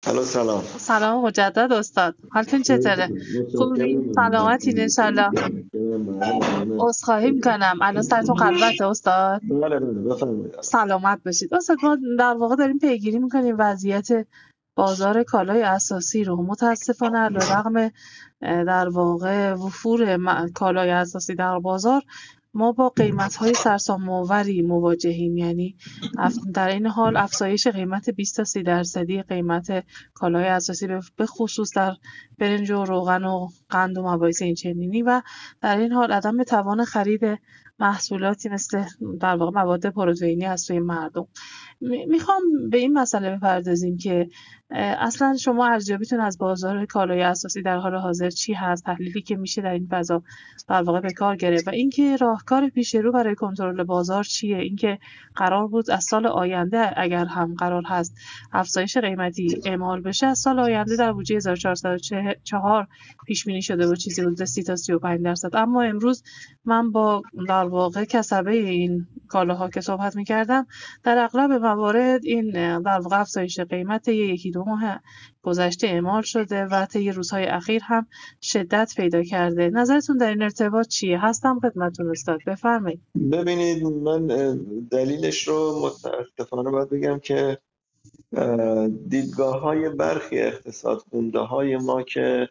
سلام. سلام مجدد استاد، حالتون چطوره؟ خوبی؟ سلامتین انشالله. عذرخواهی میکنم الان سرتون خلوته استاد. بله بفرمایید. سلامت باشید استاد. ما در واقع داریم پیگیری میکنیم وضعیت بازار کالای اساسی رو. متاسفانه علیرغم در واقع وفور کالای اساسی در بازار، ما با قیمت‌های سرسام‌آوری مواجهیم. یعنی در این حال افزایش قیمت 20 تا 30% قیمت کالای اساسی به خصوص در برنج و روغن و قند و مباحث اینچنینی، و در این حال عدم توان خرید محصولاتی مثل در واقع مواد پروتئینی از سوی مردم. میخوام به این مسئله بپردازیم که اصلا شما ارزیابیتون از بازار کالای اساسی در حال حاضر چی هست، تحلیلی که میشه در این فضا در واقع به کار گرفت، و اینکه راهکار پیش رو برای کنترل بازار چیه. اینکه قرار بود از سال آینده، اگر هم قرار هست افزایش قیمتی اعمال بشه، از سال آینده در بودجه 1404 پیش بینی شده بود چیزی حدود 30 تا 35%. اما امروز من با در واقع کسبه این کالاها که صحبت می‌کردم، در اغلب موارد این در واقع افزایش قیمت یکی دو ماه گذشته اعمال شده و طی روزهای اخیر هم شدت پیدا کرده. نظرتون در این ارتباط چیه؟ هستم خدمتتون استاد، بفرمایید. ببینید، من دلیلش رو متاسفانه باید بگم که دیدگاه های برخی اقتصاد خونده های ما که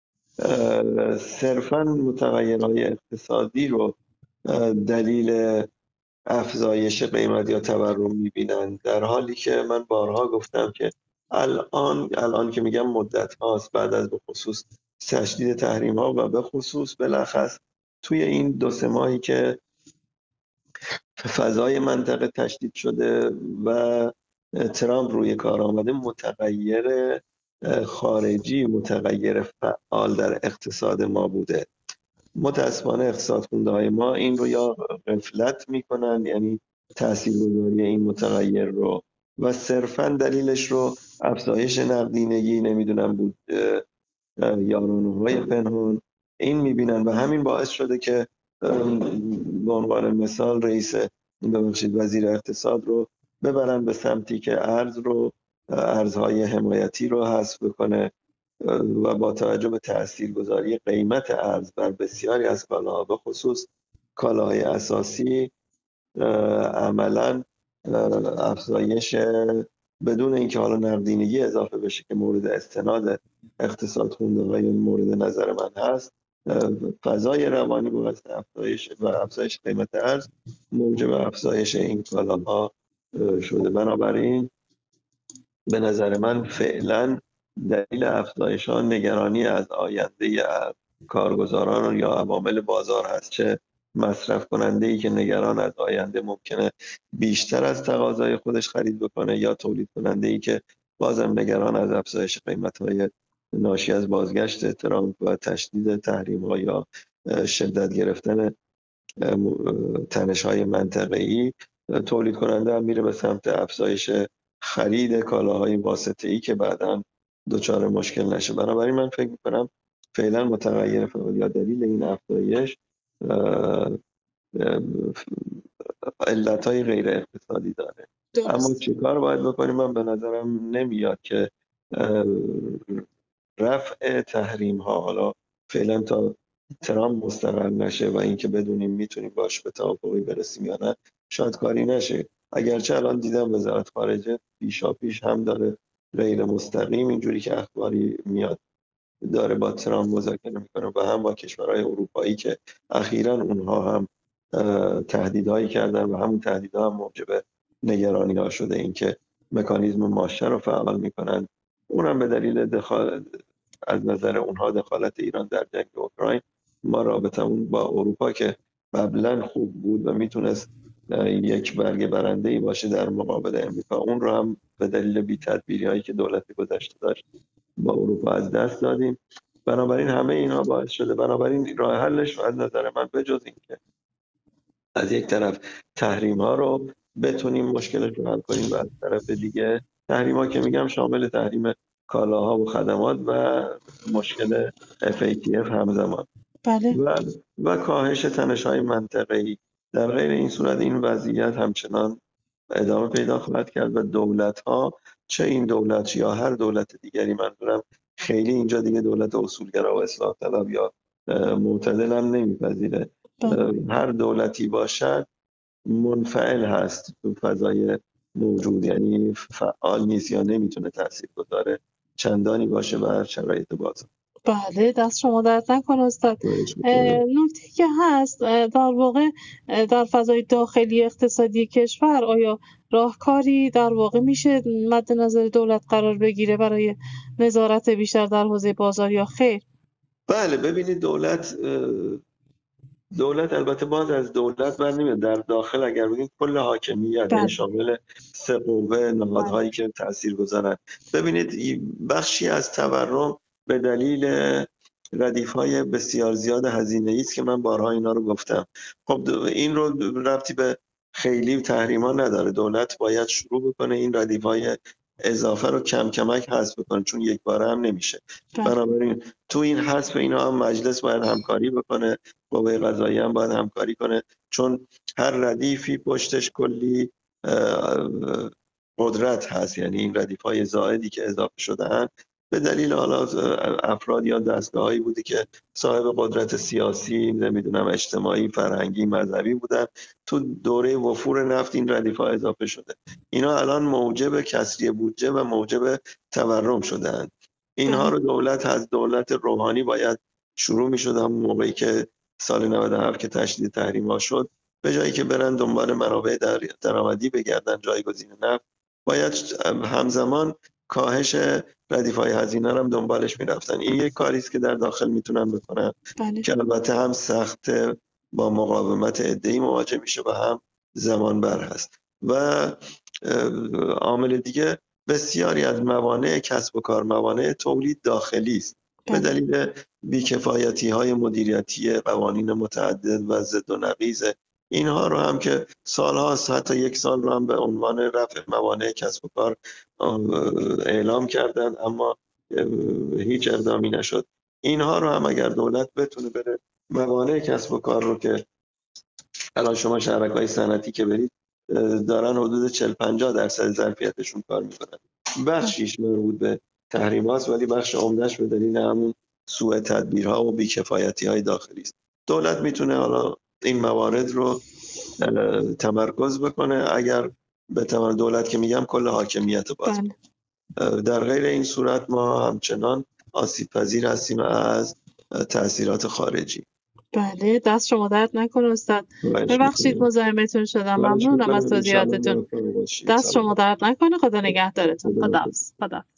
صرفا متغیرهای اقتصادی رو دلیل افزایش قیمت یا تورم میبینن، در حالی که من بارها گفتم که الان که میگم مدت هاست، بعد از به خصوص تشدید تحریم ها و به خصوص بلخص توی این 2-3 ماهی که فضای منطقه تشدید شده و ترامپ روی کار آمده، متغیر خارجی، متغیر فعال در اقتصاد ما بوده. متاسفانه اقتصاد خونده های ما این رو یا غفلت میکنن، یعنی تاثیرگذاری این متغیر رو، و صرفا دلیلش رو افزایش نقدینگی نمیدونم بود یا رونوهای پنهون این میبینن، و همین باعث شده که به عنوان مثال وزیر اقتصاد رو ببرن به سمتی که ارزهای حمایتی رو حذف بکنه و با توجه به تاثیرگذاری قیمت ارز بر بسیاری از کالاها، به خصوص کالاهای اساسی، عملا افزایش بدون اینکه حالا نقدینگی اضافه بشه که مورد استناد اقتصاد خونده و این مورد نظر من هست، فضای روانی باعث افزایش قیمت ارز موجب افزایش این کالاها شده. بنابراین به نظر من فعلا دلیل افزایش ها نگرانی از آینده کارگزاران یا عوامل بازار هست، چه مصرف کننده ای که نگران از آینده ممکنه بیشتر از تقاضای خودش خرید بکنه، یا تولید کننده ای که بازم نگران از افزایش قیمت های ناشی از بازگشت ترامپ و تشدید تحریم ها یا شدت گرفتن تنش های منطقه‌ای. تولید کننده هم میره به سمت افزایش خرید کالاهای واسطه‌ای که بعداً دچار مشکل نشه. بنابراین من فکر می‌کنم فعلا متغیر فعال یا دلیل این افزایش علتهای غیر اقتصادی داره. اما درست. چه کار باید بکنیم؟ من به نظرم نمیاد که رفع تحریم ها، حالا فعلا تا ترامپ مستقر نشه و اینکه بدونیم میتونیم باش به توافقی برسیم یا نه، شاید کاری نشه. اگرچه الان دیدم وزارت خارجه پیشاپیش هم داره غیر مستقیم اینجوری که اخباری میاد داره با ترامپ مذاکره میکنه و هم با کشورهای اروپایی که اخیراً اونها هم تهدیدهایی کردن و همون تهدیدها هم موجب نگرانی ها شده، اینکه مکانیزم ماشه رو فعال میکنن. اونم به دلیل از نظر اونها دخالت ایران در جنگ اوکراین. ما رابطمون با اروپا که قبلا خوب بود و میتونست یک برگ برنده ای باشه در مقابل امریکا، اون رو هم به دلیل بی تدبیری هایی که دولت گذشته داشت با اروپا از دست دادیم. بنابراین همه اینا باعث شده. بنابراین راه حلش از نظر من بجز این که از یک طرف تحریم ها رو بتونیم مشکلش رو حل کنیم و از طرف دیگه تحریم ها که میگم شامل تحریم کالاها و خدمات و مشکل FATF همزمان بله. و کاهش تنش های منطقه‌ای. در غیر این صورت این وضعیت همچنان ادامه پیدا خواهد کرد و دولت ها چه این دولت یا هر دولت دیگری، منظورم خیلی اینجا دیگه دولت اصولگرا و اصلاح طلب یا معتدل هم نمیپذیره. بله. هر دولتی باشد منفعل هست تو فضای موجود، یعنی فعال نیست یا نمیتونه تاثیرگذار چندانی باشه بر شرایط بازار. بله، دست شما درد نکنه استاد. نکته که هست در واقع در فضای داخلی اقتصادی کشور آیا راهکاری در واقع میشه مد نظر دولت قرار بگیره برای نظارت بیشتر در حوزه بازار یا خیر؟ بله، ببینید دولت البته باز از دولت برنمیاد، در داخل اگر بگیم کل حاکمیت، یعنی بله. شامل سه قوه نهادهایی که تأثیر گذارن. ببینید بخشی از تورم به دلیل ردیف‌های بسیار زیاد هزینه‌ای است که من بارها اینا رو گفتم. خب این رو ربطی به خیلی تحریما نداره، دولت باید شروع بکنه این ردیف‌های اضافه رو کم کمک حذف بکنه، چون یک باره هم نمیشه. بنابراین تو این حذف اینا هم مجلس باید همکاری بکنه، قوه قضاییه هم باید همکاری کنه، چون هر ردیفی پشتش کلی قدرت هست. یعنی این ردیف‌های زائدی که اضافه شده‌اند به دلیل حالا افراد یا دستگاه‌هایی بوده که صاحب قدرت سیاسی، نمیدونم اجتماعی، فرهنگی، مذهبی بودن، تو دوره وفور نفت این ردیف‌ها اضافه شده. اینا الان موجب کسری بودجه و موجب تورم شده‌اند. اینها رو دولت روحانی باید شروع می‌شد همون موقعی که سال 97 که تشدید تحریم‌ها شد، به جایی که برن دنبال منابع درآمدی بگردن جایگزین نفت، باید همزمان کاهش ردیف‌های هزینه رو هم دنبالش میرفتن. این یک کاری است که در داخل میتونن بکنن. بله. که البته هم سخت با مقاومت عده‌ای مواجه میشه و هم زمان بر هست. و عامل دیگه بسیاری از موانع کسب و کار، موانع تولید داخلی است. به دلیل بی‌کفایتی‌های مدیریتی، قوانین متعدد و ضد و نقیض اینها رو هم که سال‌هاست، حتی یک سال رو هم به عنوان رفع موانع کسب و کار اعلام کردن، اما هیچ اقدامی نشد. اینها رو هم اگر دولت بتونه بره موانع کسب و کار رو که الان شما شبکه‌های صنعتی که برید دارن حدود 40-50% ظرفیتشون کار میکنن، بخشیش مربوط به تحریم هاست ولی بخش عمدهش به دلیل همون سوء تدبیرها و بی‌کفایتی‌های داخلی است. دولت میتونه حالا این موارد رو تمرکز بکنه اگر بتونه. دولت که میگم کل حاکمیت باز. در غیر این صورت ما همچنان آسیب پذیر هستیم از تأثیرات خارجی. بله، دست شما درد نکنه استاد. ببخشید مزاحمتون شدم. ممنونم از توضیحاتتون. دست شما درد نکنه. خدا نگهدارتون. خداحافظ.